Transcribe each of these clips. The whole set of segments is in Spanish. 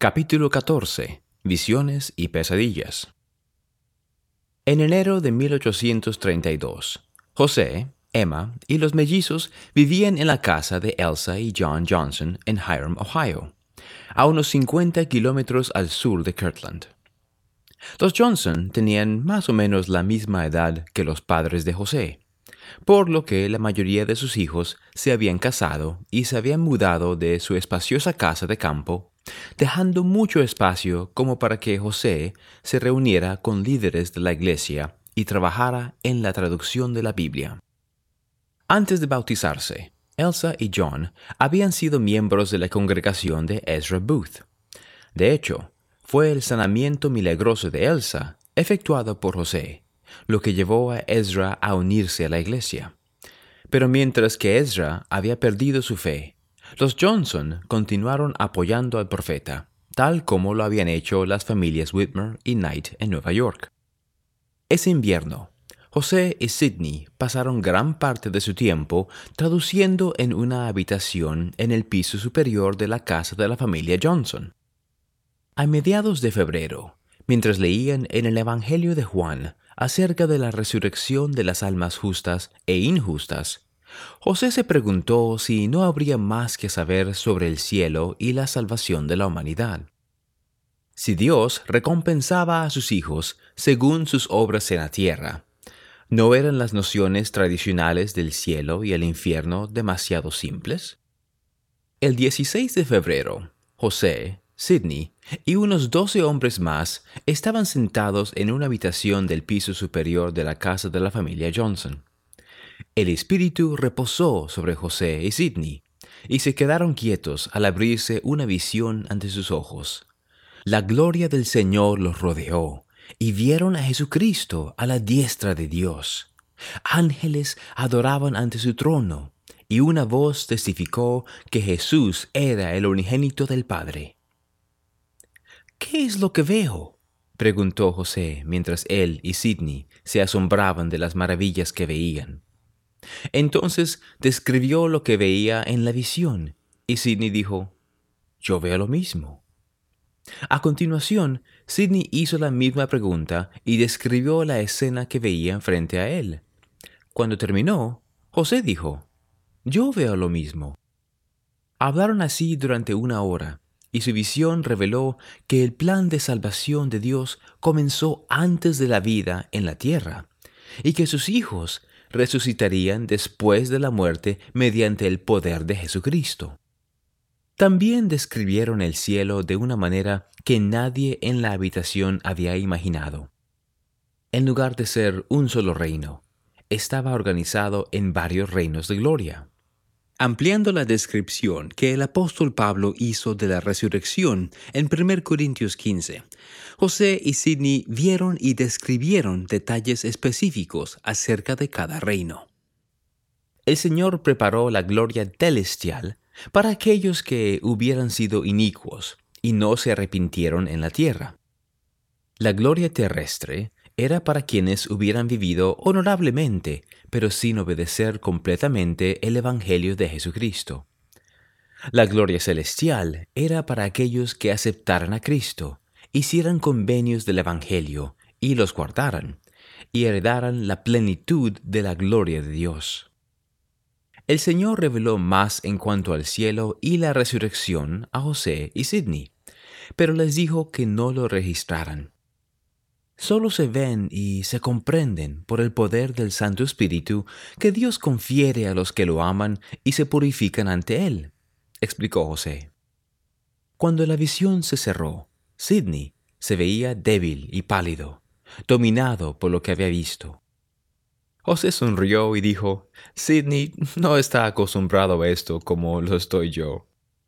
Capítulo 14. Visiones y pesadillas. En enero de 1832, José, Emma y los mellizos vivían en la casa de Elsa y John Johnson en Hiram, Ohio, a unos 50 kilómetros al sur de Kirtland. Los Johnson tenían más o menos la misma edad que los padres de José, por lo que la mayoría de sus hijos se habían casado y se habían mudado de su espaciosa casa de campo, dejando mucho espacio como para que José se reuniera con líderes de la iglesia y trabajara en la traducción de la Biblia. Antes de bautizarse, Elsa y John habían sido miembros de la congregación de Ezra Booth. De hecho, fue el sanamiento milagroso de Elsa efectuado por José, lo que llevó a Ezra a unirse a la iglesia. Pero mientras que Ezra había perdido su fe, los Johnson continuaron apoyando al profeta, tal como lo habían hecho las familias Whitmer y Knight en Nueva York. Ese invierno, José y Sidney pasaron gran parte de su tiempo traduciendo en una habitación en el piso superior de la casa de la familia Johnson. A mediados de febrero, mientras leían en el Evangelio de Juan acerca de la resurrección de las almas justas e injustas, José se preguntó si no habría más que saber sobre el cielo y la salvación de la humanidad. Si Dios recompensaba a sus hijos según sus obras en la tierra, ¿no eran las nociones tradicionales del cielo y el infierno demasiado simples? El 16 de febrero, José, Sidney y unos 12 hombres más estaban sentados en una habitación del piso superior de la casa de la familia Johnson. El Espíritu reposó sobre José y Sidney, y se quedaron quietos al abrirse una visión ante sus ojos. La gloria del Señor los rodeó, y vieron a Jesucristo a la diestra de Dios. Ángeles adoraban ante su trono, y una voz testificó que Jesús era el unigénito del Padre. «¿Qué es lo que veo?», preguntó José mientras él y Sidney se asombraban de las maravillas que veían. Entonces describió lo que veía en la visión, y Sidney dijo, «Yo veo lo mismo». A continuación, Sidney hizo la misma pregunta y describió la escena que veía frente a él. Cuando terminó, José dijo, «Yo veo lo mismo». Hablaron así durante una hora, y su visión reveló que el plan de salvación de Dios comenzó antes de la vida en la tierra, y que sus hijos resucitarían después de la muerte mediante el poder de Jesucristo. También describieron el cielo de una manera que nadie en la habitación había imaginado. En lugar de ser un solo reino, estaba organizado en varios reinos de gloria. Ampliando la descripción que el apóstol Pablo hizo de la resurrección en 1 Corintios 15, José y Sidney vieron y describieron detalles específicos acerca de cada reino. El Señor preparó la gloria celestial para aquellos que hubieran sido inicuos y no se arrepintieron en la tierra. La gloria terrestre era para quienes hubieran vivido honorablemente, pero sin obedecer completamente el Evangelio de Jesucristo. La gloria celestial era para aquellos que aceptaran a Cristo, hicieran convenios del Evangelio y los guardaran, y heredaran la plenitud de la gloria de Dios. El Señor reveló más en cuanto al cielo y la resurrección a José y Sidney, pero les dijo que no lo registraran. Solo se ven y se comprenden por el poder del Santo Espíritu que Dios confiere a los que lo aman y se purifican ante Él, explicó José. Cuando la visión se cerró, Sidney se veía débil y pálido, dominado por lo que había visto. José sonrió y dijo, «Sidney no está acostumbrado a esto como lo estoy yo».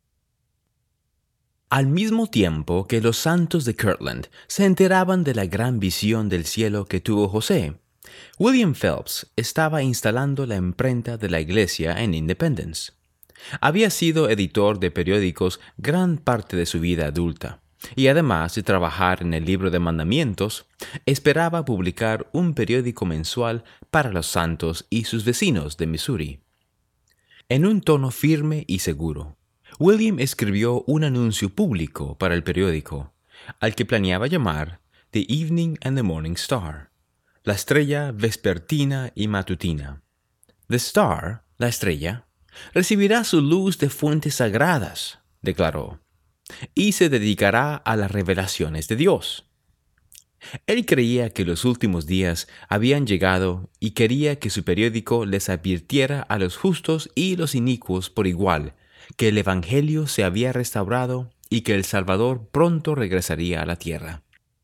Al mismo tiempo que los santos de Kirtland se enteraban de la gran visión del cielo que tuvo José, William Phelps estaba instalando la imprenta de la iglesia en Independence. Había sido editor de periódicos gran parte de su vida adulta, y además de trabajar en el libro de mandamientos, esperaba publicar un periódico mensual para los santos y sus vecinos de Missouri. En un tono firme y seguro, William escribió un anuncio público para el periódico, al que planeaba llamar The Evening and the Morning Star, la estrella vespertina y matutina. The Star, la estrella, recibirá su luz de fuentes sagradas, declaró, y se dedicará a las revelaciones de Dios. Él creía que los últimos días habían llegado y quería que su periódico les advirtiera a los justos y los inicuos por igual que el Evangelio se había restaurado y que el Salvador pronto regresaría a la tierra.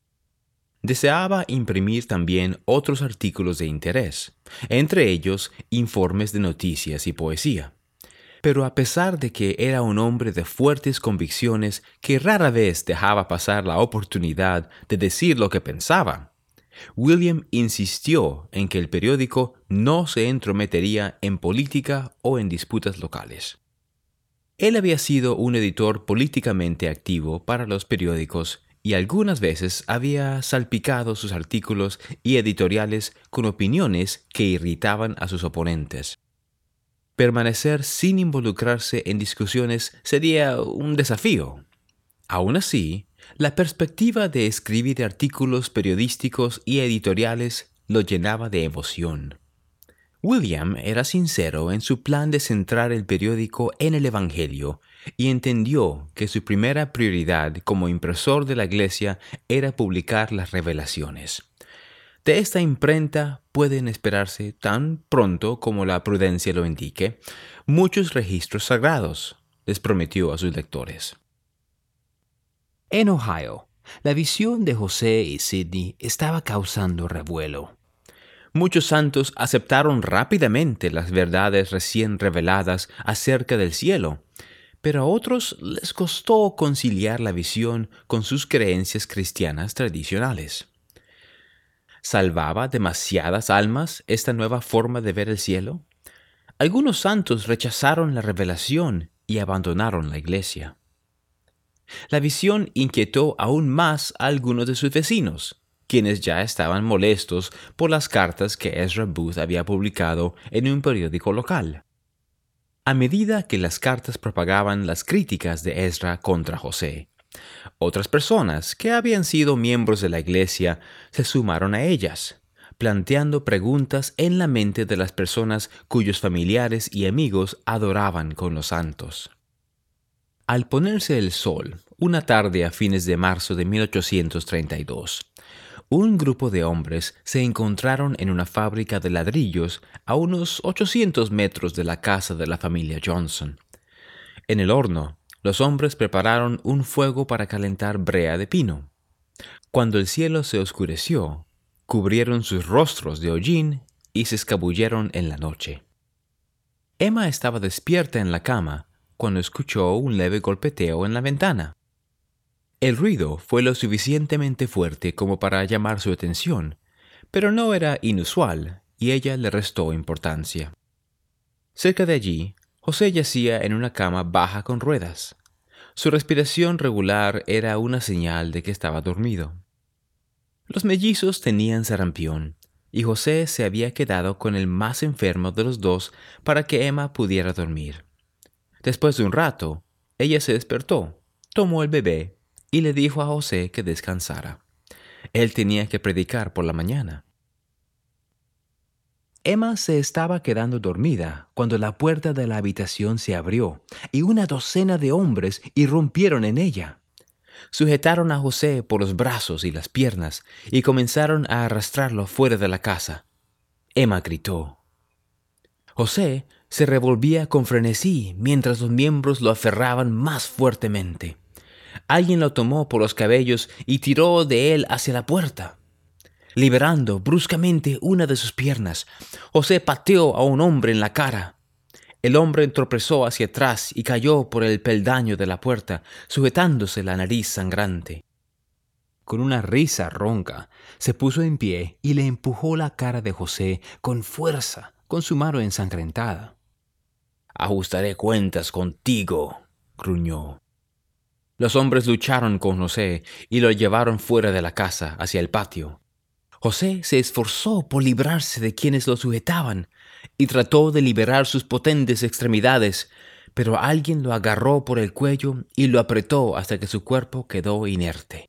Deseaba imprimir también otros artículos de interés, entre ellos informes de noticias y poesía. Pero a pesar de que era un hombre de fuertes convicciones que rara vez dejaba pasar la oportunidad de decir lo que pensaba, William insistió en que el periódico no se entrometería en política o en disputas locales. Él había sido un editor políticamente activo para los periódicos y algunas veces había salpicado sus artículos y editoriales con opiniones que irritaban a sus oponentes. Permanecer sin involucrarse en discusiones sería un desafío. Aún así, la perspectiva de escribir artículos periodísticos y editoriales lo llenaba de emoción. William era sincero en su plan de centrar el periódico en el Evangelio y entendió que su primera prioridad como impresor de la Iglesia era publicar las revelaciones. De esta imprenta pueden esperarse, tan pronto como la prudencia lo indique, muchos registros sagrados, les prometió a sus lectores. En Ohio, la visión de José y Sidney estaba causando revuelo. Muchos santos aceptaron rápidamente las verdades recién reveladas acerca del cielo, pero a otros les costó conciliar la visión con sus creencias cristianas tradicionales. ¿Salvaba demasiadas almas esta nueva forma de ver el cielo? Algunos santos rechazaron la revelación y abandonaron la iglesia. La visión inquietó aún más a algunos de sus vecinos, quienes ya estaban molestos por las cartas que Ezra Booth había publicado en un periódico local. A medida que las cartas propagaban las críticas de Ezra contra José, otras personas que habían sido miembros de la iglesia se sumaron a ellas, planteando preguntas en la mente de las personas cuyos familiares y amigos adoraban con los santos. Al ponerse el sol, una tarde a fines de marzo de 1832, un grupo de hombres se encontraron en una fábrica de ladrillos a unos 800 metros de la casa de la familia Johnson. En el horno, los hombres prepararon un fuego para calentar brea de pino. Cuando el cielo se oscureció, cubrieron sus rostros de hollín y se escabulleron en la noche. Emma estaba despierta en la cama cuando escuchó un leve golpeteo en la ventana. El ruido fue lo suficientemente fuerte como para llamar su atención, pero no era inusual y ella le restó importancia. Cerca de allí, José yacía en una cama baja con ruedas. Su respiración regular era una señal de que estaba dormido. Los mellizos tenían sarampión, y José se había quedado con el más enfermo de los dos para que Emma pudiera dormir. Después de un rato, ella se despertó, tomó el bebé y le dijo a José que descansara. Él tenía que predicar por la mañana. Emma se estaba quedando dormida cuando la puerta de la habitación se abrió y una docena de hombres irrumpieron en ella. Sujetaron a José por los brazos y las piernas y comenzaron a arrastrarlo fuera de la casa. Emma gritó. José se revolvía con frenesí mientras los miembros lo aferraban más fuertemente. Alguien lo tomó por los cabellos y tiró de él hacia la puerta. Liberando bruscamente una de sus piernas, José pateó a un hombre en la cara. El hombre tropezó hacia atrás y cayó por el peldaño de la puerta, sujetándose la nariz sangrante. Con una risa ronca, se puso en pie y le empujó la cara de José con fuerza, con su mano ensangrentada. «Ajustaré cuentas contigo», gruñó. Los hombres lucharon con José y lo llevaron fuera de la casa, hacia el patio. José se esforzó por librarse de quienes lo sujetaban y trató de liberar sus potentes extremidades, pero alguien lo agarró por el cuello y lo apretó hasta que su cuerpo quedó inerte.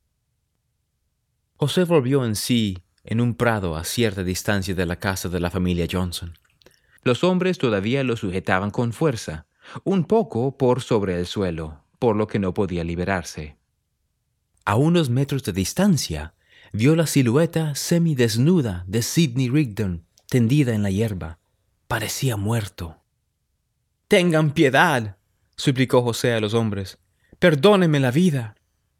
José volvió en sí en un prado a cierta distancia de la casa de la familia Johnson. Los hombres todavía lo sujetaban con fuerza, un poco por sobre el suelo, por lo que no podía liberarse. A unos metros de distancia, vio la silueta semidesnuda de Sidney Rigdon tendida en la hierba. Parecía muerto. «Tengan piedad», suplicó José a los hombres. «Perdónenme la vida».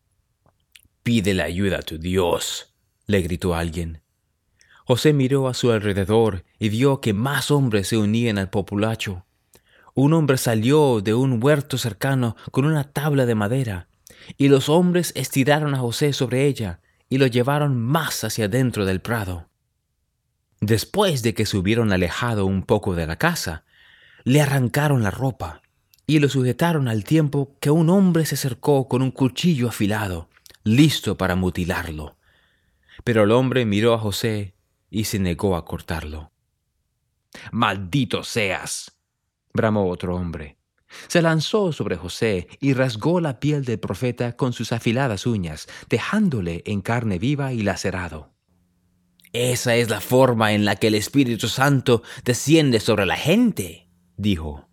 «Pídele ayuda a tu Dios», le gritó alguien. José miró a su alrededor y vio que más hombres se unían al populacho. Un hombre salió de un huerto cercano con una tabla de madera, y los hombres estiraron a José sobre ella y lo llevaron más hacia dentro del prado. Después de que se hubieron alejado un poco de la casa, le arrancaron la ropa y lo sujetaron al tiempo que un hombre se acercó con un cuchillo afilado, listo para mutilarlo. Pero el hombre miró a José y se negó a cortarlo. «¡Maldito seas!», bramó otro hombre. Se lanzó sobre José y rasgó la piel del profeta con sus afiladas uñas, dejándole en carne viva y lacerado. «Esa es la forma en la que el Espíritu Santo desciende sobre la gente», dijo.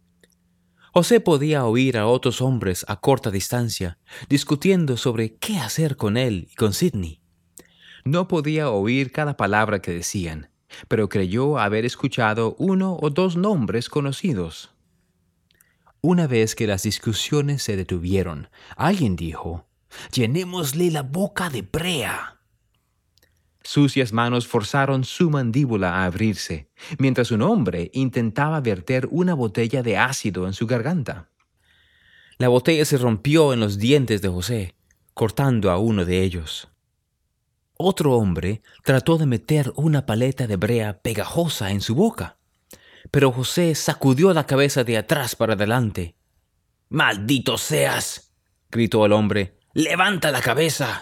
José podía oír a otros hombres a corta distancia discutiendo sobre qué hacer con él y con Sidney. No podía oír cada palabra que decían, pero creyó haber escuchado uno o dos nombres conocidos. Una vez que las discusiones se detuvieron, alguien dijo: «Llenémosle la boca de brea». Sucias manos forzaron su mandíbula a abrirse, mientras un hombre intentaba verter una botella de ácido en su garganta. La botella se rompió en los dientes de José, cortando a uno de ellos. Otro hombre trató de meter una paleta de brea pegajosa en su boca, pero José sacudió la cabeza de atrás para adelante. «¡Maldito seas!», gritó el hombre. «¡Levanta la cabeza!».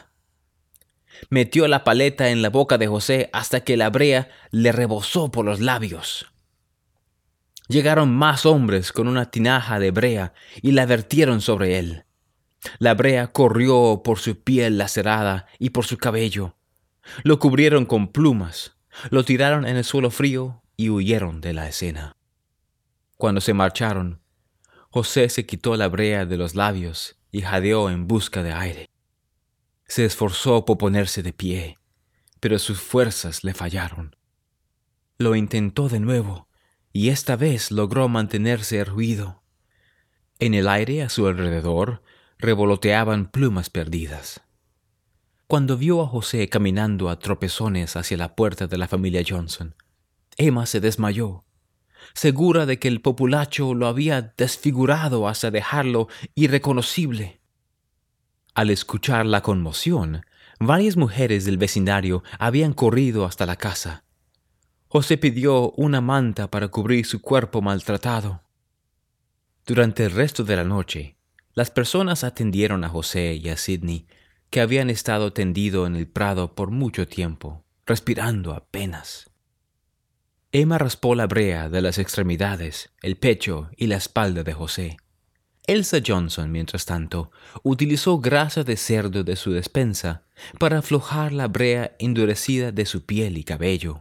Metió la paleta en la boca de José hasta que la brea le rebosó por los labios. Llegaron más hombres con una tinaja de brea y la vertieron sobre él. La brea corrió por su piel lacerada y por su cabello. Lo cubrieron con plumas, lo tiraron en el suelo frío y huyeron de la escena. Cuando se marcharon, José se quitó la brea de los labios y jadeó en busca de aire. Se esforzó por ponerse de pie, pero sus fuerzas le fallaron. Lo intentó de nuevo, y esta vez logró mantenerse erguido. En el aire a su alrededor revoloteaban plumas perdidas. Cuando vio a José caminando a tropezones hacia la puerta de la familia Johnson, Emma se desmayó, segura de que el populacho lo había desfigurado hasta dejarlo irreconocible. Al escuchar la conmoción, varias mujeres del vecindario habían corrido hasta la casa. José pidió una manta para cubrir su cuerpo maltratado. Durante el resto de la noche, las personas atendieron a José y a Sidney, que habían estado tendido en el prado por mucho tiempo, respirando apenas. Emma raspó la brea de las extremidades, el pecho y la espalda de José. Elsa Johnson, mientras tanto, utilizó grasa de cerdo de su despensa para aflojar la brea endurecida de su piel y cabello.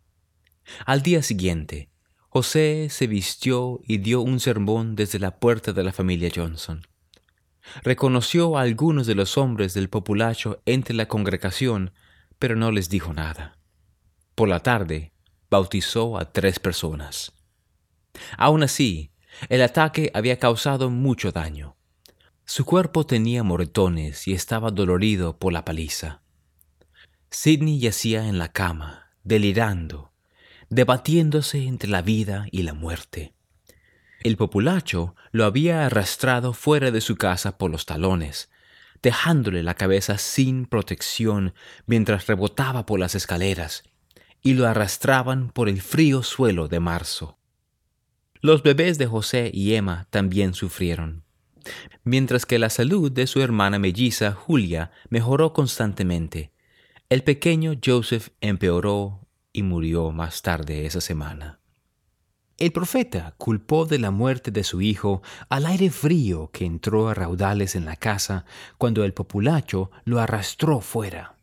Al día siguiente, José se vistió y dio un sermón desde la puerta de la familia Johnson. Reconoció a algunos de los hombres del populacho entre la congregación, pero no les dijo nada. Por la tarde, bautizó a 3 personas. Aún así, el ataque había causado mucho daño. Su cuerpo tenía moretones y estaba dolorido por la paliza. Sidney yacía en la cama, delirando, debatiéndose entre la vida y la muerte. El populacho lo había arrastrado fuera de su casa por los talones, dejándole la cabeza sin protección mientras rebotaba por las escaleras, y lo arrastraban por el frío suelo de marzo. Los bebés de José y Emma también sufrieron, mientras que la salud de su hermana melliza Julia mejoró constantemente. El pequeño Joseph empeoró y murió más tarde esa semana. El profeta culpó de la muerte de su hijo al aire frío que entró a raudales en la casa cuando el populacho lo arrastró fuera.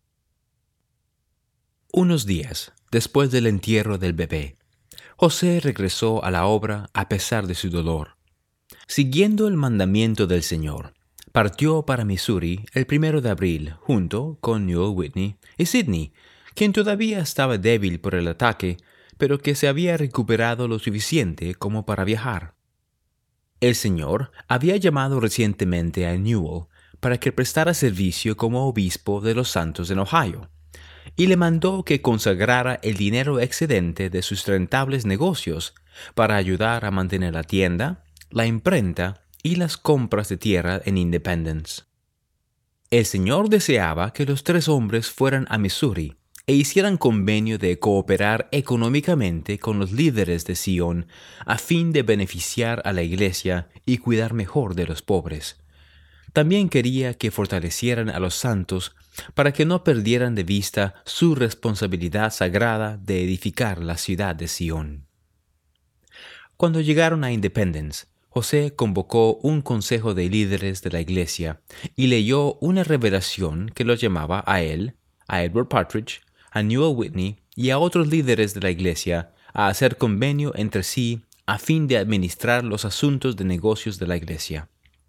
Unos días después del entierro del bebé, José regresó a la obra a pesar de su dolor. Siguiendo el mandamiento del Señor, partió para Missouri el 1 de abril junto con Newell Whitney y Sidney, quien todavía estaba débil por el ataque, pero que se había recuperado lo suficiente como para viajar. El Señor había llamado recientemente a Newell para que prestara servicio como obispo de los santos en Ohio, y le mandó que consagrara el dinero excedente de sus rentables negocios para ayudar a mantener la tienda, la imprenta y las compras de tierra en Independence. El Señor deseaba que los 3 hombres fueran a Missouri e hicieran convenio de cooperar económicamente con los líderes de Sion a fin de beneficiar a la iglesia y cuidar mejor de los pobres. También quería que fortalecieran a los santos para que no perdieran de vista su responsabilidad sagrada de edificar la ciudad de Sion. Cuando llegaron a Independence, José convocó un consejo de líderes de la iglesia y leyó una revelación que los llamaba a él, a Edward Partridge, a Newell Whitney y a otros líderes de la iglesia a hacer convenio entre sí a fin de administrar los asuntos de negocios de la iglesia.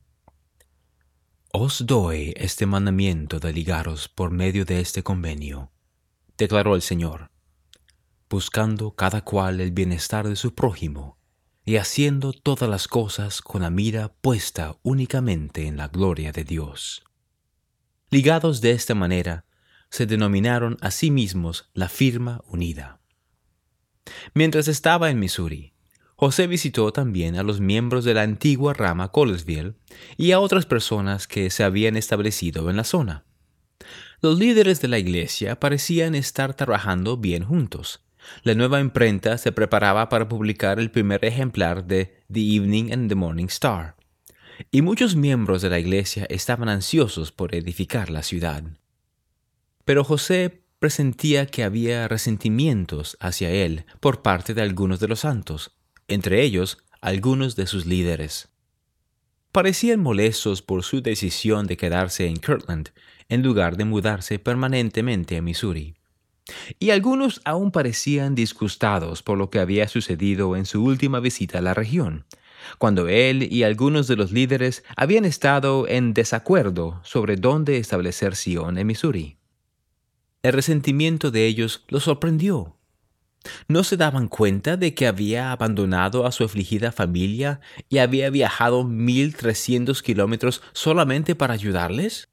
«Os doy este mandamiento de ligaros por medio de este convenio», declaró el Señor, «buscando cada cual el bienestar de su prójimo y haciendo todas las cosas con la mira puesta únicamente en la gloria de Dios». Ligados de esta manera, se denominaron a sí mismos la Firma Unida. Mientras estaba en Missouri, José visitó también a los miembros de la antigua rama Colesville y a otras personas que se habían establecido en la zona. Los líderes de la iglesia parecían estar trabajando bien juntos. La nueva imprenta se preparaba para publicar el primer ejemplar de The Evening and the Morning Star, y muchos miembros de la iglesia estaban ansiosos por edificar la ciudad. Pero José presentía que había resentimientos hacia él por parte de algunos de los santos, entre ellos algunos de sus líderes. Parecían molestos por su decisión de quedarse en Kirtland en lugar de mudarse permanentemente a Missouri. Y algunos aún parecían disgustados por lo que había sucedido en su última visita a la región, cuando él y algunos de los líderes habían estado en desacuerdo sobre dónde establecer Sion en Missouri. El resentimiento de ellos los sorprendió. ¿No se daban cuenta de que había abandonado a su afligida familia y había viajado 1,300 kilómetros solamente para ayudarles?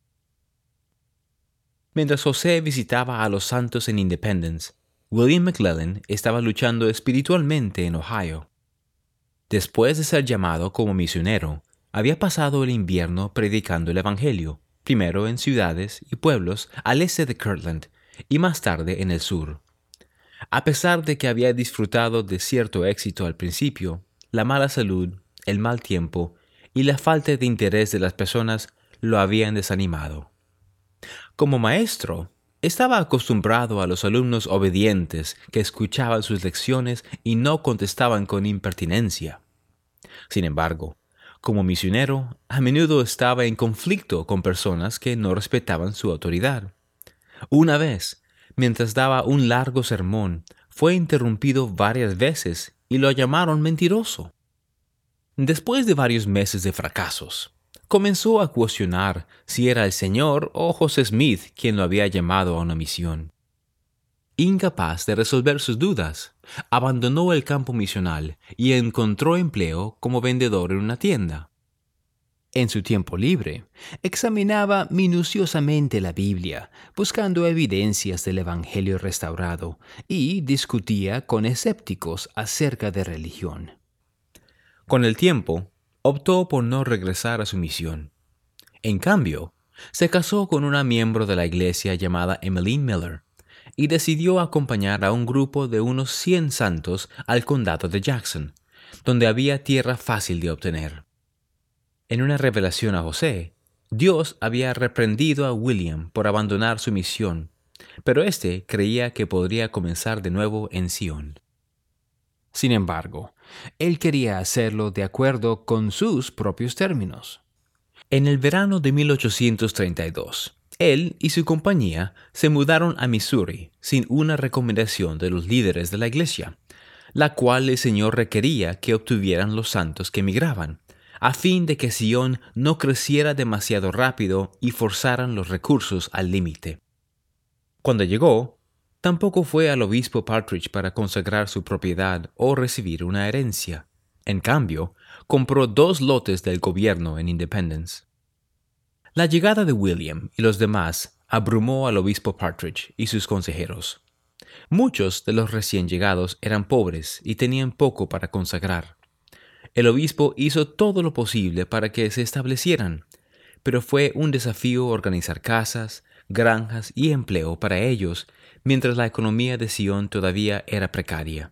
Mientras José visitaba a los santos en Independence, William McLellin estaba luchando espiritualmente en Ohio. Después de ser llamado como misionero, había pasado el invierno predicando el Evangelio, primero en ciudades y pueblos al este de Kirtland y más tarde en el sur. A pesar de que había disfrutado de cierto éxito al principio, la mala salud, el mal tiempo y la falta de interés de las personas lo habían desanimado. Como maestro, estaba acostumbrado a los alumnos obedientes que escuchaban sus lecciones y no contestaban con impertinencia. Sin embargo, como misionero, a menudo estaba en conflicto con personas que no respetaban su autoridad. Una vez, mientras daba un largo sermón, fue interrumpido varias veces y lo llamaron mentiroso. Después de varios meses de fracasos, comenzó a cuestionar si era el Señor o José Smith quien lo había llamado a una misión. Incapaz de resolver sus dudas, abandonó el campo misional y encontró empleo como vendedor en una tienda. En su tiempo libre, examinaba minuciosamente la Biblia, buscando evidencias del Evangelio restaurado, y discutía con escépticos acerca de religión. Con el tiempo, optó por no regresar a su misión. En cambio, se casó con una miembro de la iglesia llamada Emmeline Miller y decidió acompañar a un grupo de unos 100 santos al condado de Jackson, donde había tierra fácil de obtener. En una revelación a José, Dios había reprendido a William por abandonar su misión, pero éste creía que podría comenzar de nuevo en Sion. Sin embargo, él quería hacerlo de acuerdo con sus propios términos. En el verano de 1832, él y su compañía se mudaron a Missouri sin una recomendación de los líderes de la iglesia, la cual el Señor requería que obtuvieran los santos que emigraban, a fin de que Sion no creciera demasiado rápido y forzaran los recursos al límite. Cuando llegó, tampoco fue al obispo Partridge para consagrar su propiedad o recibir una herencia. En cambio, compró 2 lotes del gobierno en Independence. La llegada de William y los demás abrumó al obispo Partridge y sus consejeros. Muchos de los recién llegados eran pobres y tenían poco para consagrar. El obispo hizo todo lo posible para que se establecieran, pero fue un desafío organizar casas, granjas y empleo para ellos, mientras la economía de Sion todavía era precaria.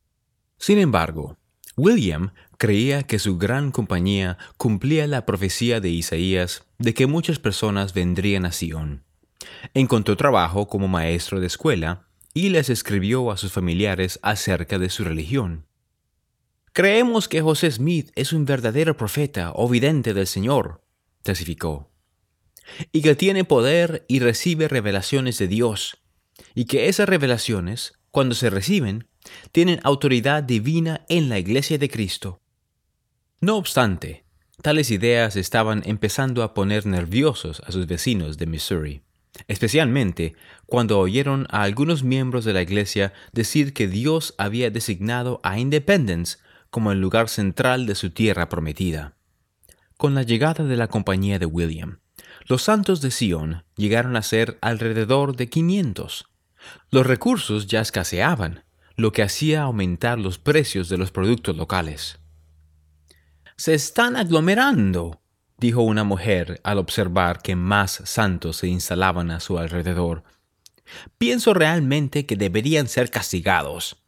Sin embargo, William creía que su gran compañía cumplía la profecía de Isaías de que muchas personas vendrían a Sion. Encontró trabajo como maestro de escuela y les escribió a sus familiares acerca de su religión. «Creemos que José Smith es un verdadero profeta o vidente del Señor», testificó, «y que tiene poder y recibe revelaciones de Dios, y que esas revelaciones, cuando se reciben, tienen autoridad divina en la Iglesia de Cristo». No obstante, tales ideas estaban empezando a poner nerviosos a sus vecinos de Missouri, especialmente cuando oyeron a algunos miembros de la Iglesia decir que Dios había designado a Independence como el lugar central de su tierra prometida. Con la llegada de la compañía de William, los santos de Sion llegaron a ser alrededor de 500. Los recursos ya escaseaban, lo que hacía aumentar los precios de los productos locales. «Se están aglomerando», dijo una mujer al observar que más santos se instalaban a su alrededor. «Pienso realmente que deberían ser castigados.